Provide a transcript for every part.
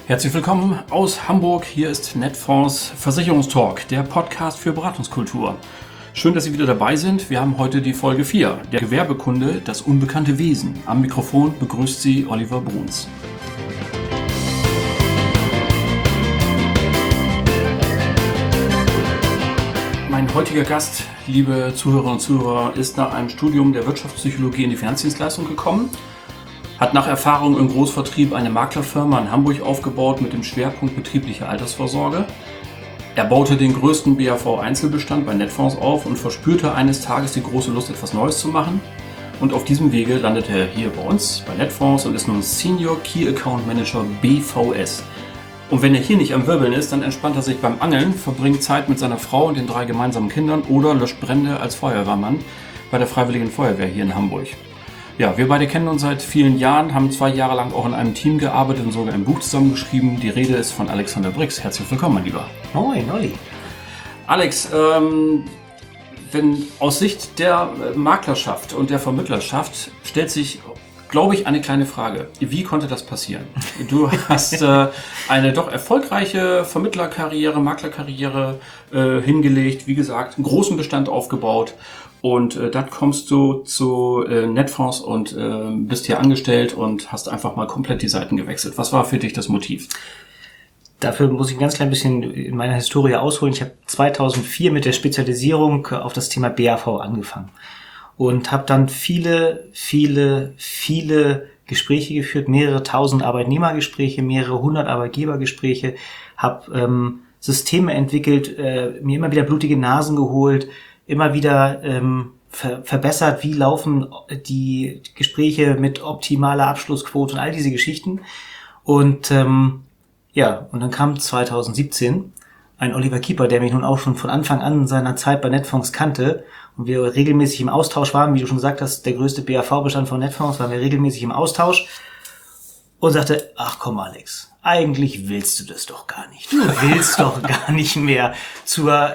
Herzlich willkommen aus Hamburg. Hier ist Netfonds Versicherungstalk, der Podcast für Beratungskultur. Schön, dass Sie wieder dabei sind. Wir haben heute die Folge 4, der Gewerbekunde, das unbekannte Wesen. Am Mikrofon begrüßt Sie Oliver Bruns. Mein heutiger Gast, liebe Zuhörerinnen und Zuhörer, ist nach einem Studium der Wirtschaftspsychologie in die Finanzdienstleistung gekommen, hat nach Erfahrung im Großvertrieb eine Maklerfirma in Hamburg aufgebaut mit dem Schwerpunkt betriebliche Altersvorsorge. Er baute den größten BAV-Einzelbestand bei Netfonds auf und verspürte eines Tages die große Lust, etwas Neues zu machen. Und auf diesem Wege landete er hier bei uns, bei Netfonds, und ist nun Senior Key Account Manager BVS. Und wenn er hier nicht am Wirbeln ist, dann entspannt er sich beim Angeln, verbringt Zeit mit seiner Frau und den 3 gemeinsamen Kindern oder löscht Brände als Feuerwehrmann bei der Freiwilligen Feuerwehr hier in Hamburg. Ja, wir beide kennen uns seit vielen Jahren, haben 2 Jahre lang auch in einem Team gearbeitet und sogar ein Buch zusammengeschrieben. Die Rede ist von Alexander Brix. Herzlich willkommen, mein Lieber. Moin, Olli. Alex, wenn aus Sicht der Maklerschaft und der Vermittlerschaft stellt sich, glaube ich, eine kleine Frage. Wie konnte das passieren? Du hast eine doch erfolgreiche Vermittlerkarriere, Maklerkarriere hingelegt, wie gesagt, einen großen Bestand aufgebaut. Und dann kommst du zu Netfonds und bist hier angestellt und hast einfach mal komplett die Seiten gewechselt. Was war für dich das Motiv? Dafür muss ich ein ganz klein bisschen in meiner Historie ausholen. Ich habe 2004 mit der Spezialisierung auf das Thema BAV angefangen und habe dann viele Gespräche geführt, mehrere tausend Arbeitnehmergespräche, mehrere hundert Arbeitgebergespräche, habe Systeme entwickelt, mir immer wieder blutige Nasen geholt, immer wieder verbessert, wie laufen die Gespräche mit optimaler Abschlussquote und all diese Geschichten. Und und dann kam 2017 ein Oliver Kieper, der mich nun auch schon von Anfang an seiner Zeit bei Netfonds kannte und wir regelmäßig im Austausch waren, wie du schon gesagt hast, der größte BAV-Bestand von Netfonds, waren wir regelmäßig im Austausch und sagte, ach komm Alex, eigentlich willst du das doch gar nicht. Du willst doch gar nicht mehr zur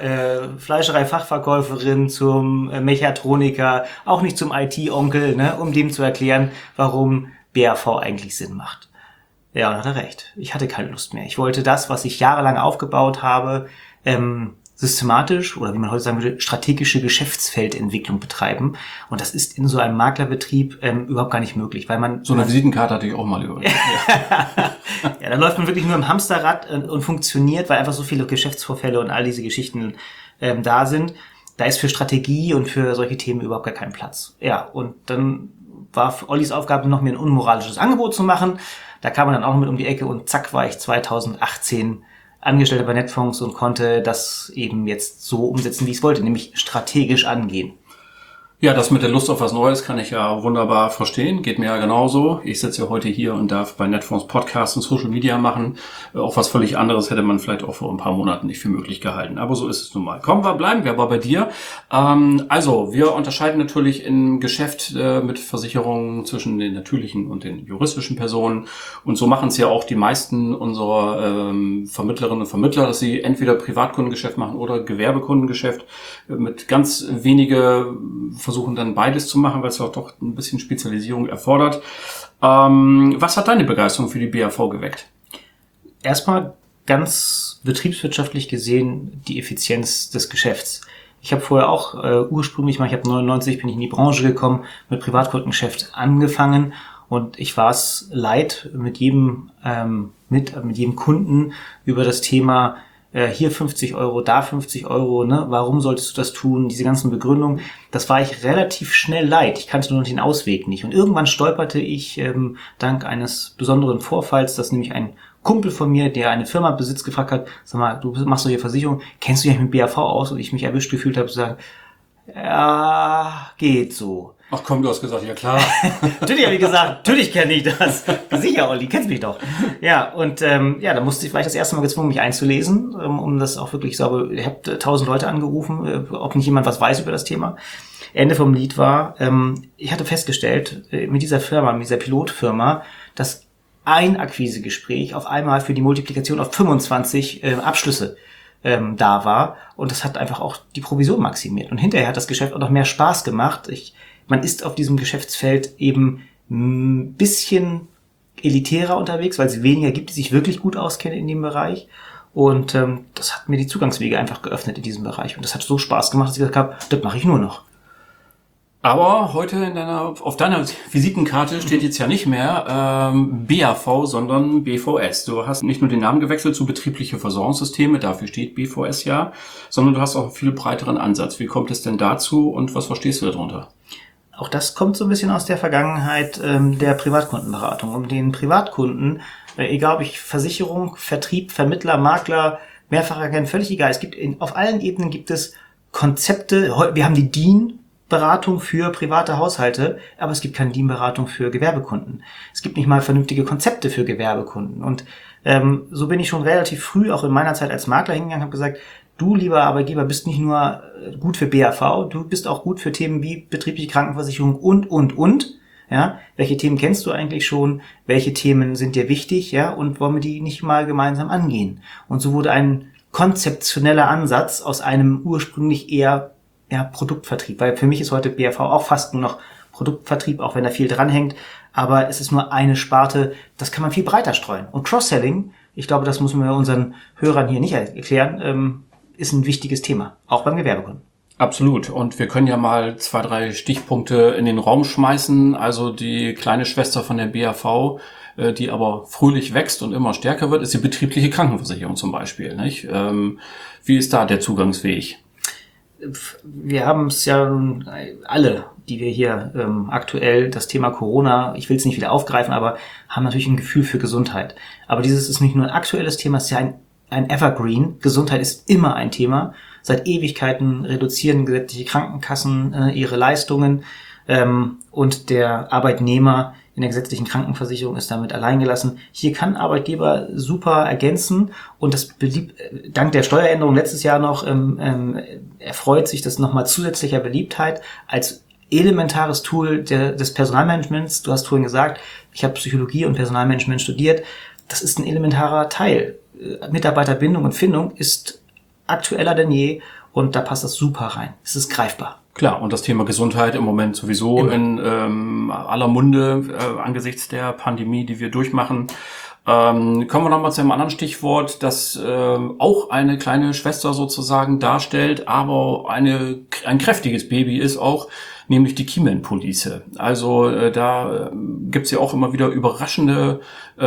Fleischerei-Fachverkäuferin, zum Mechatroniker, auch nicht zum IT-Onkel, ne, um dem zu erklären, warum BAV eigentlich Sinn macht. Ja, und hat er recht. Ich hatte keine Lust mehr. Ich wollte das, was ich jahrelang aufgebaut habe, systematisch oder wie man heute sagen würde, strategische Geschäftsfeldentwicklung betreiben. Und das ist in so einem Maklerbetrieb überhaupt gar nicht möglich, weil man... So eine Visitenkarte hatte ich auch mal überlegt. Ja, da läuft man wirklich nur im Hamsterrad und funktioniert, weil einfach so viele Geschäftsvorfälle und all diese Geschichten da sind. Da ist für Strategie und für solche Themen überhaupt gar kein Platz. Ja, und dann war Ollis Aufgabe noch, mir ein unmoralisches Angebot zu machen. Da kam man dann auch noch mit um die Ecke und zack war ich 2018 Angestellter bei Netfonds und konnte das eben jetzt so umsetzen, wie ich es wollte, nämlich strategisch angehen. Ja, das mit der Lust auf was Neues kann ich ja wunderbar verstehen. Geht mir ja genauso. Ich sitze ja heute hier und darf bei Netfonds Podcast und Social Media machen. Auch was völlig anderes hätte man vielleicht auch vor ein paar Monaten nicht für möglich gehalten. Aber so ist es nun mal. Bleiben wir aber bei dir. Also, wir unterscheiden natürlich im Geschäft mit Versicherungen zwischen den natürlichen und den juristischen Personen. Und so machen es ja auch die meisten unserer Vermittlerinnen und Vermittler, dass sie entweder Privatkundengeschäft machen oder Gewerbekundengeschäft mit ganz wenige versuchen dann beides zu machen, weil es auch doch ein bisschen Spezialisierung erfordert. Was hat deine Begeisterung für die BAV geweckt? Erstmal ganz betriebswirtschaftlich gesehen die Effizienz des Geschäfts. Ich habe vorher auch ursprünglich mal, ich habe 99 bin ich in die Branche gekommen, mit Privatkundengeschäft angefangen und ich war es leid, mit jedem Kunden über das Thema hier 50 Euro, da 50 Euro, ne? Warum solltest du das tun? Diese ganzen Begründungen, das war ich relativ schnell leid. Ich kannte nur noch den Ausweg nicht. Und irgendwann stolperte ich dank eines besonderen Vorfalls, dass nämlich ein Kumpel von mir, der eine Firma besitzt, gefragt hat, sag mal, du machst doch hier Versicherung, kennst du dich mit BAV aus? Und ich mich erwischt gefühlt habe zu sagen, ja, geht so. Ach komm, du hast gesagt, ja klar. Natürlich habe ich gesagt, natürlich kenne ich das. Sicher, Olli, kennst mich doch. Ja, und da musste ich vielleicht das erste Mal gezwungen, mich einzulesen, um das auch wirklich sauber. Ich habe 1000 Leute angerufen, ob nicht jemand was weiß über das Thema. Ende vom Lied war, ich hatte festgestellt, mit dieser Firma, mit dieser Pilotfirma, dass ein Akquisegespräch auf einmal für die Multiplikation auf 25 Abschlüsse da war. Und das hat einfach auch die Provision maximiert. Und hinterher hat das Geschäft auch noch mehr Spaß gemacht. Man ist auf diesem Geschäftsfeld eben ein bisschen elitärer unterwegs, weil es weniger gibt, die sich wirklich gut auskennen in dem Bereich. Und das hat mir die Zugangswege einfach geöffnet in diesem Bereich. Und das hat so Spaß gemacht, dass ich gesagt habe, das mache ich nur noch. Aber heute auf deiner Visitenkarte steht jetzt ja nicht mehr BAV, sondern BVS. Du hast nicht nur den Namen gewechselt zu betriebliche Versorgungssysteme, dafür steht BVS ja, sondern du hast auch einen viel breiteren Ansatz. Wie kommt es denn dazu und was verstehst du darunter? Auch das kommt so ein bisschen aus der Vergangenheit der Privatkundenberatung. Um den Privatkunden, egal ob ich Versicherung, Vertrieb, Vermittler, Makler, Mehrfachagent, völlig egal. Auf allen Ebenen gibt es Konzepte. Wir haben die DIN-Beratung für private Haushalte, aber es gibt keine DIN-Beratung für Gewerbekunden. Es gibt nicht mal vernünftige Konzepte für Gewerbekunden. Und so bin ich schon relativ früh, auch in meiner Zeit als Makler hingegangen, habe gesagt, du, lieber Arbeitgeber, bist nicht nur gut für BAV, du bist auch gut für Themen wie betriebliche Krankenversicherung und. Ja, welche Themen kennst du eigentlich schon? Welche Themen sind dir wichtig? Ja, und wollen wir die nicht mal gemeinsam angehen? Und so wurde ein konzeptioneller Ansatz aus einem ursprünglich eher Produktvertrieb, weil für mich ist heute BAV auch fast nur noch Produktvertrieb, auch wenn da viel dranhängt, aber es ist nur eine Sparte, das kann man viel breiter streuen. Und Cross-Selling, ich glaube, das müssen wir unseren Hörern hier nicht erklären, ist ein wichtiges Thema, auch beim Gewerbekunden. Absolut. Und wir können ja mal 2, 3 Stichpunkte in den Raum schmeißen. Also die kleine Schwester von der BAV, die aber fröhlich wächst und immer stärker wird, ist die betriebliche Krankenversicherung zum Beispiel. Nicht? Wie ist da der Zugangsweg? Wir haben es ja alle, die wir hier aktuell das Thema Corona, ich will es nicht wieder aufgreifen, aber haben natürlich ein Gefühl für Gesundheit. Aber dieses ist nicht nur ein aktuelles Thema, es ist ja ein Evergreen. Gesundheit ist immer ein Thema. Seit Ewigkeiten reduzieren gesetzliche Krankenkassen ihre Leistungen und der Arbeitnehmer in der gesetzlichen Krankenversicherung ist damit alleingelassen. Hier kann Arbeitgeber super ergänzen und das dank der Steueränderung letztes Jahr noch erfreut sich das nochmal zusätzlicher Beliebtheit als elementares Tool des Personalmanagements. Du hast vorhin gesagt, ich habe Psychologie und Personalmanagement studiert. Das ist ein elementarer Teil. Mitarbeiterbindung und Findung ist aktueller denn je und da passt das super rein. Es ist greifbar. Klar, und das Thema Gesundheit im Moment sowieso in aller Munde angesichts der Pandemie, die wir durchmachen. Kommen wir nochmal zu einem anderen Stichwort, das auch eine kleine Schwester sozusagen darstellt, aber ein kräftiges Baby ist auch, nämlich die Keyman-Police. Also da gibt's ja auch immer wieder überraschende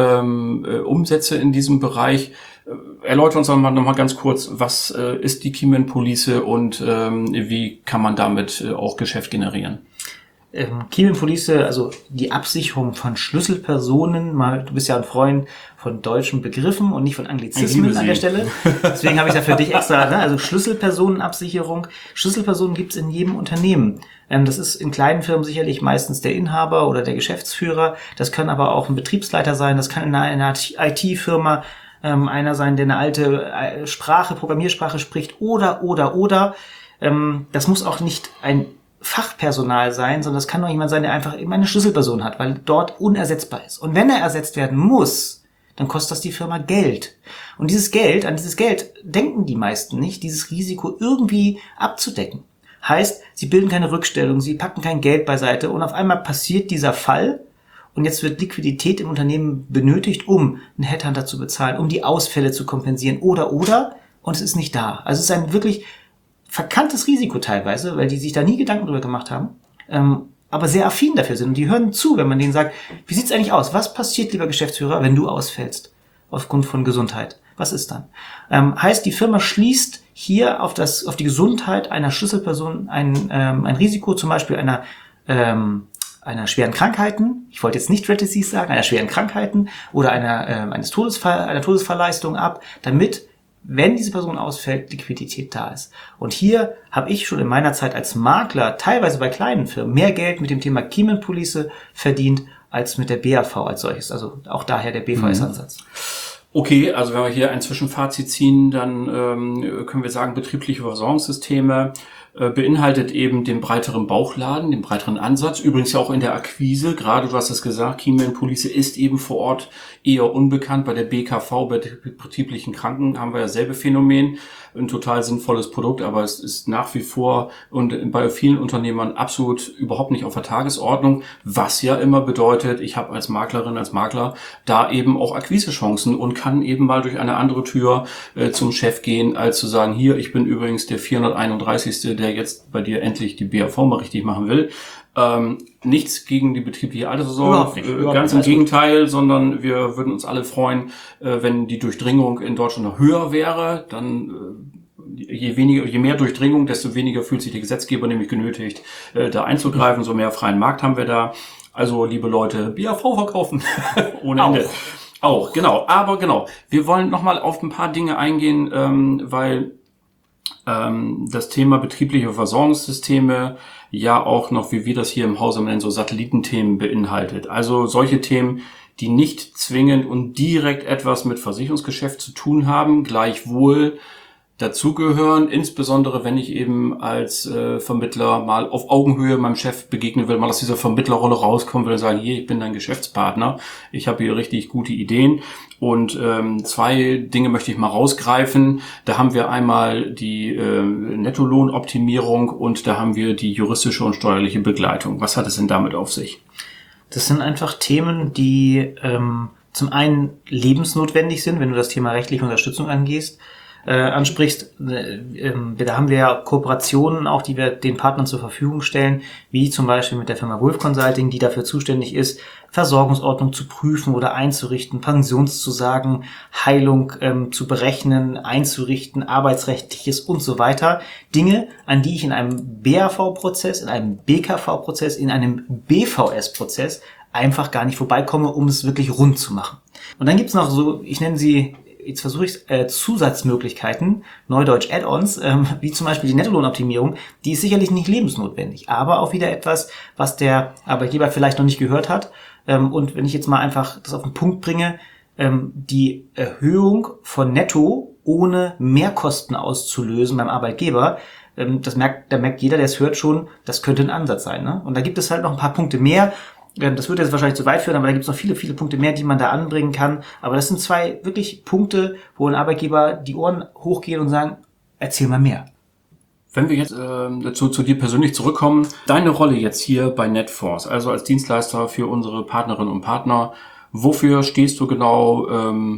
Umsätze in diesem Bereich. Erläutern uns nochmal ganz kurz, was ist die Keyman-Police und wie kann man damit auch Geschäft generieren? Keyman-Police, also die Absicherung von Schlüsselpersonen, du bist ja ein Freund von deutschen Begriffen und nicht von Anglizismen an der Stelle. Deswegen habe ich da für dich extra, also Schlüsselpersonenabsicherung. Schlüsselpersonen gibt's in jedem Unternehmen. Das ist in kleinen Firmen sicherlich meistens der Inhaber oder der Geschäftsführer. Das kann aber auch ein Betriebsleiter sein. Das kann in einer IT-Firma einer sein, der eine alte Programmiersprache spricht oder. Das muss auch nicht ein Fachpersonal sein, sondern das kann auch jemand sein, der einfach immer eine Schlüsselperson hat, weil dort unersetzbar ist. Und wenn er ersetzt werden muss, dann kostet das die Firma Geld. Und an dieses Geld denken die meisten nicht, dieses Risiko irgendwie abzudecken. Heißt, sie bilden keine Rückstellung, sie packen kein Geld beiseite und auf einmal passiert dieser Fall und jetzt wird Liquidität im Unternehmen benötigt, um einen Headhunter zu bezahlen, um die Ausfälle zu kompensieren oder und es ist nicht da. Also es ist ein wirklich verkanntes Risiko teilweise, weil die sich da nie Gedanken drüber gemacht haben, aber sehr affin dafür sind. Und die hören zu, wenn man denen sagt, wie sieht's eigentlich aus? Was passiert, lieber Geschäftsführer, wenn du ausfällst aufgrund von Gesundheit? Was ist dann? Heißt, die Firma schließt hier auf die Gesundheit einer Schlüsselperson ein Risiko, zum Beispiel einer schweren Krankheiten, ich wollte jetzt nicht Rare Disease sagen, einer schweren Krankheiten oder einer Todesfallleistung ab, damit, wenn diese Person ausfällt, Liquidität da ist. Und hier habe ich schon in meiner Zeit als Makler, teilweise bei kleinen Firmen, mehr Geld mit dem Thema Keyman-Police verdient, als mit der BAV als solches. Also auch daher der BVS-Ansatz. Okay, also wenn wir hier ein Zwischenfazit ziehen, dann können wir sagen, betriebliche Versorgungssysteme beinhaltet eben den breiteren Bauchladen, den breiteren Ansatz. Übrigens ja auch in der Akquise, gerade du hast es gesagt, Keyman Police ist eben vor Ort eher unbekannt. Bei der BKV, bei der betrieblichen Kranken, haben wir ja selbe Phänomen. Ein total sinnvolles Produkt, aber es ist nach wie vor und bei vielen Unternehmern absolut überhaupt nicht auf der Tagesordnung, was ja immer bedeutet, ich habe als Maklerin, als Makler da eben auch Akquisechancen und kann eben mal durch eine andere Tür zum Chef gehen, als zu sagen, hier, ich bin übrigens der 431., der jetzt bei dir endlich die BAV mal richtig machen will. Nichts gegen die betriebliche Altersvorsorge, ganz im Gegenteil, sondern wir würden uns alle freuen, wenn die Durchdringung in Deutschland noch höher wäre. Dann je mehr Durchdringung, desto weniger fühlt sich der Gesetzgeber nämlich genötigt, da einzugreifen. So mehr freien Markt haben wir da. Also, liebe Leute, BAV verkaufen ohne Ende. Auch, genau. Aber genau, wir wollen nochmal auf ein paar Dinge eingehen, weil das Thema betriebliche Versorgungssysteme ja auch noch, wie wir das hier im Hause nennen, so Satellitenthemen beinhaltet. Also solche Themen, die nicht zwingend und direkt etwas mit Versicherungsgeschäft zu tun haben, gleichwohl dazugehören, insbesondere wenn ich eben als Vermittler mal auf Augenhöhe meinem Chef begegnen will, mal aus dieser Vermittlerrolle rauskommen will und sagen, hier, ich bin dein Geschäftspartner, ich habe hier richtig gute Ideen. Und zwei Dinge möchte ich mal rausgreifen. Da haben wir einmal die Nettolohnoptimierung und da haben wir die juristische und steuerliche Begleitung. Was hat es denn damit auf sich? Das sind einfach Themen, die zum einen lebensnotwendig sind, wenn du das Thema rechtliche Unterstützung ansprichst. Da haben wir ja Kooperationen auch, die wir den Partnern zur Verfügung stellen, wie zum Beispiel mit der Firma Wolf Consulting, die dafür zuständig ist, Versorgungsordnung zu prüfen oder einzurichten, Pensionszusagen, Heilung zu berechnen, einzurichten, Arbeitsrechtliches und so weiter. Dinge, an die ich in einem BAV-Prozess, in einem BKV-Prozess, in einem BVS-Prozess einfach gar nicht vorbeikomme, um es wirklich rund zu machen. Und dann gibt's noch so, ich nenne sie, jetzt versuche ich Zusatzmöglichkeiten, Neudeutsch Add-ons, wie zum Beispiel die Nettolohnoptimierung, die ist sicherlich nicht lebensnotwendig, aber auch wieder etwas, was der Arbeitgeber vielleicht noch nicht gehört hat. Und wenn ich jetzt mal einfach das auf den Punkt bringe, die Erhöhung von Netto ohne Mehrkosten auszulösen beim Arbeitgeber, da merkt jeder, der es hört schon, das könnte ein Ansatz sein. Ne? Und da gibt es halt noch ein paar Punkte mehr. Das würde jetzt wahrscheinlich zu weit führen, aber da gibt es noch viele, viele Punkte mehr, die man da anbringen kann. Aber das sind zwei wirklich Punkte, wo ein Arbeitgeber die Ohren hochgehen und sagen, erzähl mal mehr. Wenn wir jetzt zu dir persönlich zurückkommen, deine Rolle jetzt hier bei Netforce, also als Dienstleister für unsere Partnerinnen und Partner, wofür stehst du genau,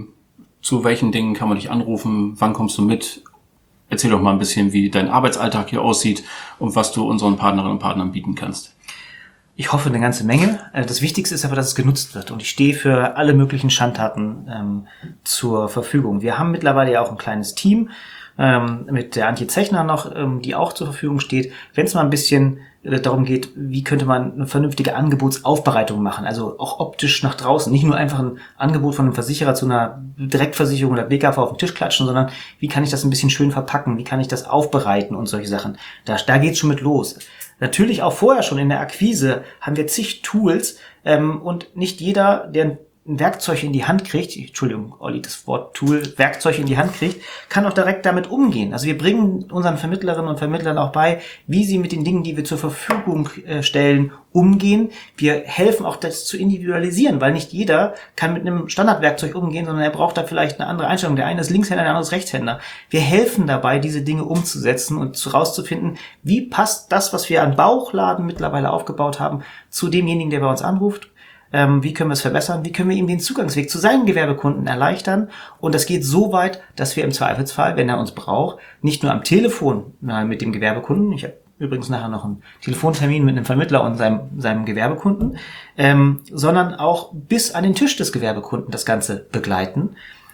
zu welchen Dingen kann man dich anrufen, wann kommst du mit? Erzähl doch mal ein bisschen, wie dein Arbeitsalltag hier aussieht und was du unseren Partnerinnen und Partnern bieten kannst. Ich hoffe eine ganze Menge. Das Wichtigste ist aber, dass es genutzt wird. Und ich stehe für alle möglichen Schandtaten zur Verfügung. Wir haben mittlerweile ja auch ein kleines Team mit der Antje Zechner noch, die auch zur Verfügung steht. Wenn es mal ein bisschen darum geht, wie könnte man eine vernünftige Angebotsaufbereitung machen, also auch optisch nach draußen. Nicht nur einfach ein Angebot von einem Versicherer zu einer Direktversicherung oder BKV auf den Tisch klatschen, sondern wie kann ich das ein bisschen schön verpacken, wie kann ich das aufbereiten und solche Sachen. Da geht's schon mit los. Natürlich auch vorher schon in der Akquise haben wir zig Tools und nicht jeder, der ein Werkzeug in die Hand kriegt, Entschuldigung, Olli, das Wort Tool, Werkzeug in die Hand kriegt, kann auch direkt damit umgehen. Also wir bringen unseren Vermittlerinnen und Vermittlern auch bei, wie sie mit den Dingen, die wir zur Verfügung stellen, umgehen. Wir helfen auch, das zu individualisieren, weil nicht jeder kann mit einem Standardwerkzeug umgehen, sondern er braucht da vielleicht eine andere Einstellung. Der eine ist Linkshänder, der andere ist Rechtshänder. Wir helfen dabei, diese Dinge umzusetzen und herauszufinden, wie passt das, was wir an Bauchladen mittlerweile aufgebaut haben, zu demjenigen, der bei uns anruft. Wie können wir es verbessern? Wie können wir ihm den Zugangsweg zu seinen Gewerbekunden erleichtern? Und das geht so weit, dass wir im Zweifelsfall, wenn er uns braucht, nicht nur am Telefon mit dem Gewerbekunden, ich habe übrigens nachher noch einen Telefontermin mit einem Vermittler und seinem Gewerbekunden, sondern auch bis an den Tisch des Gewerbekunden das Ganze begleiten,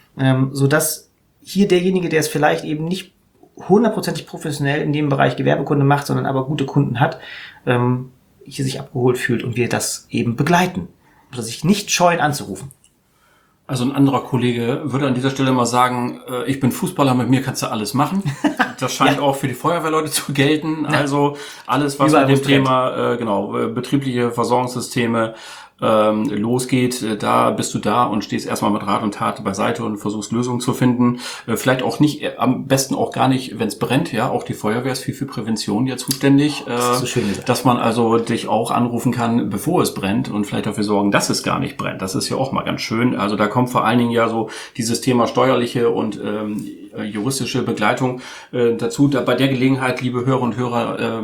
sodass hier derjenige, der es vielleicht eben nicht hundertprozentig professionell in dem Bereich Gewerbekunde macht, sondern aber gute Kunden hat, hier sich abgeholt fühlt und wir das eben begleiten. Oder sich nicht scheuen anzurufen. Also ein anderer Kollege würde an dieser Stelle mal sagen, ich bin Fußballer, mit mir kannst du alles machen. Das scheint auch für die Feuerwehrleute zu gelten. Also alles, was mit dem Thema, betriebliche Versorgungssysteme losgeht, da bist du da und stehst erstmal mit Rat und Tat beiseite und versuchst Lösungen zu finden. Vielleicht auch nicht, am besten auch gar nicht, wenn es brennt, ja. Auch die Feuerwehr ist für Prävention ja zuständig. Das ist so schön gesagt. Dass man also dich auch anrufen kann, bevor es brennt und vielleicht dafür sorgen, dass es gar nicht brennt. Das ist ja auch mal ganz schön. Also da kommt vor allen Dingen ja so dieses Thema steuerliche und juristische Begleitung dazu. Bei der Gelegenheit, liebe Hörer und Hörer,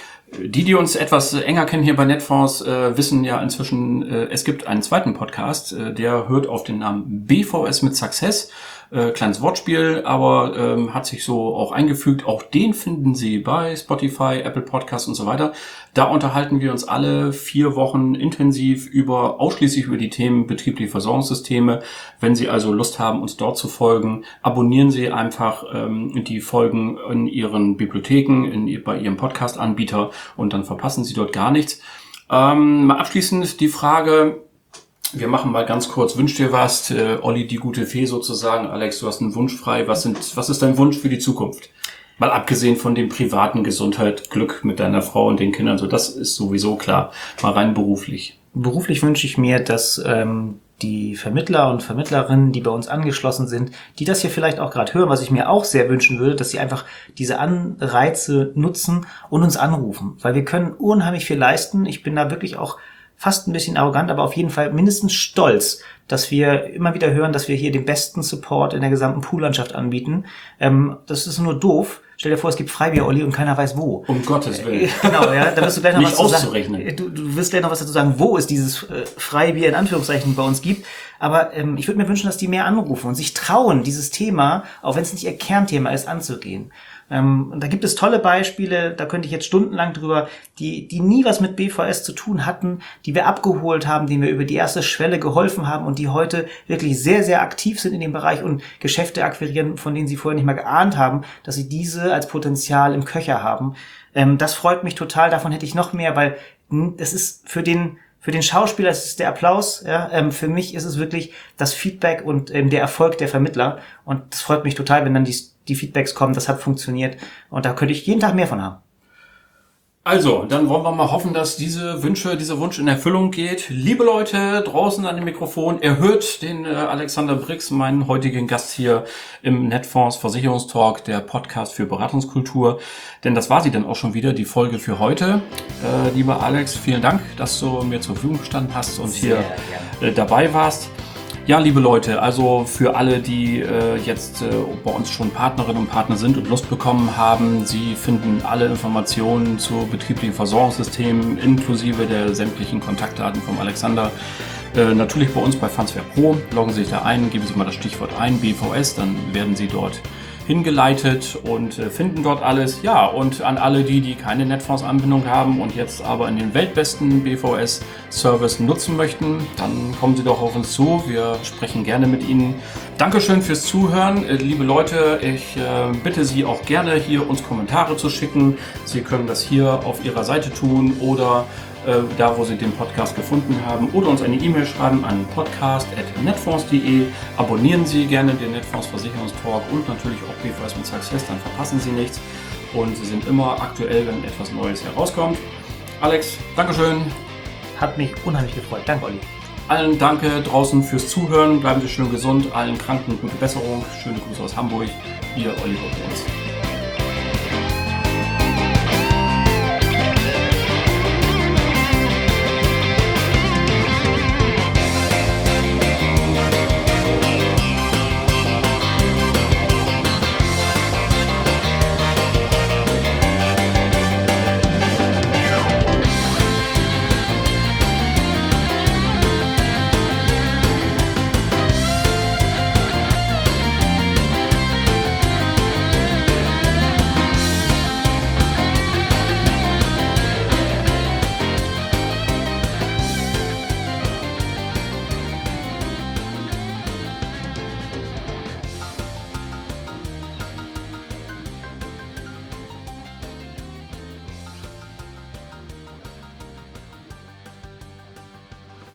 die uns etwas enger kennen hier bei Netfonds, wissen ja inzwischen, es gibt einen zweiten Podcast, der hört auf den Namen BVS mit Success. Kleines Wortspiel, aber hat sich so auch eingefügt. Auch den finden Sie bei Spotify, Apple Podcasts und so weiter. Da unterhalten wir uns alle 4 Wochen intensiv ausschließlich über die Themen betriebliche Versorgungssysteme. Wenn Sie also Lust haben, uns dort zu folgen, abonnieren Sie einfach die Folgen in Ihren Bibliotheken, bei Ihrem Podcast-Anbieter und dann verpassen Sie dort gar nichts. Mal abschließend die Frage: Wir machen mal ganz kurz, wünsch dir was, Olli, die gute Fee sozusagen. Alex, du hast einen Wunsch frei. Was ist dein Wunsch für die Zukunft? Mal abgesehen von dem privaten Gesundheit, Glück mit deiner Frau und den Kindern, so das ist sowieso klar. Mal rein beruflich. Beruflich wünsche ich mir, dass die Vermittler und Vermittlerinnen, die bei uns angeschlossen sind, die das hier vielleicht auch gerade hören, was ich mir auch sehr wünschen würde, dass sie einfach diese Anreize nutzen und uns anrufen. Weil wir können unheimlich viel leisten. Ich bin da wirklich auch fast ein bisschen arrogant, aber auf jeden Fall mindestens stolz, dass wir immer wieder hören, dass wir hier den besten Support in der gesamten Poollandschaft anbieten. Das ist nur doof. Stell dir vor, es gibt Freibier, Olli, und keiner weiß wo. Um Gottes Willen. Genau, ja, da wirst du gleich noch nicht was auszurechnen. zu sagen. Du wirst gleich noch was dazu sagen, wo es dieses Freibier in Anführungszeichen bei uns gibt. Aber ich würde mir wünschen, dass die mehr anrufen und sich trauen, dieses Thema, auch wenn es nicht ihr Kernthema ist, anzugehen. Und da gibt es tolle Beispiele, da könnte ich jetzt stundenlang drüber, die nie was mit BVS zu tun hatten, die wir abgeholt haben, denen wir über die erste Schwelle geholfen haben und die heute wirklich sehr, sehr aktiv sind in dem Bereich und Geschäfte akquirieren, von denen sie vorher nicht mal geahnt haben, dass sie diese als Potenzial im Köcher haben. Das freut mich total, davon hätte ich noch mehr, weil das ist für den Schauspieler, das ist der Applaus, ja, für mich ist es wirklich das Feedback und der Erfolg der Vermittler und das freut mich total, wenn dann die Feedbacks kommen, das hat funktioniert und da könnte ich jeden Tag mehr von haben. Also, dann wollen wir mal hoffen, dass dieser Wunsch in Erfüllung geht. Liebe Leute draußen an dem Mikrofon, ihr hört den Alexander Brix, meinen heutigen Gast hier im Netfonds Versicherungstalk, der Podcast für Beratungskultur. Denn das war sie dann auch schon wieder, die Folge für heute. Lieber Alex, vielen Dank, dass du mir zur Verfügung gestanden hast und hier dabei warst. Ja, liebe Leute, also für alle, die jetzt bei uns schon Partnerinnen und Partner sind und Lust bekommen haben, Sie finden alle Informationen zu betrieblichen Versorgungssystemen inklusive der sämtlichen Kontaktdaten vom Alexander natürlich bei uns bei Fansver Pro. Loggen Sie sich da ein, geben Sie mal das Stichwort ein, BVS, dann werden Sie dort hingeleitet und finden dort alles. Ja, und an alle die keine Netfonds-Anbindung haben und jetzt aber in den weltbesten BVS-Service nutzen möchten, dann kommen Sie doch auf uns zu. Wir sprechen gerne mit Ihnen. Dankeschön fürs Zuhören. Liebe Leute, ich bitte Sie auch gerne hier uns Kommentare zu schicken. Sie können das hier auf Ihrer Seite tun oder da, wo Sie den Podcast gefunden haben, oder uns eine E-Mail schreiben an podcast@netfonds.de. Abonnieren Sie gerne den Netfonds Versicherungstalk und natürlich auch BVS mit Success, dann verpassen Sie nichts und Sie sind immer aktuell, wenn etwas Neues herauskommt. Alex, Dankeschön. Hat mich unheimlich gefreut. Danke, Olli. Allen danke draußen fürs Zuhören. Bleiben Sie schön gesund. Allen Kranken gute Besserung. Schöne Grüße aus Hamburg. Ihr Oliver Bruns.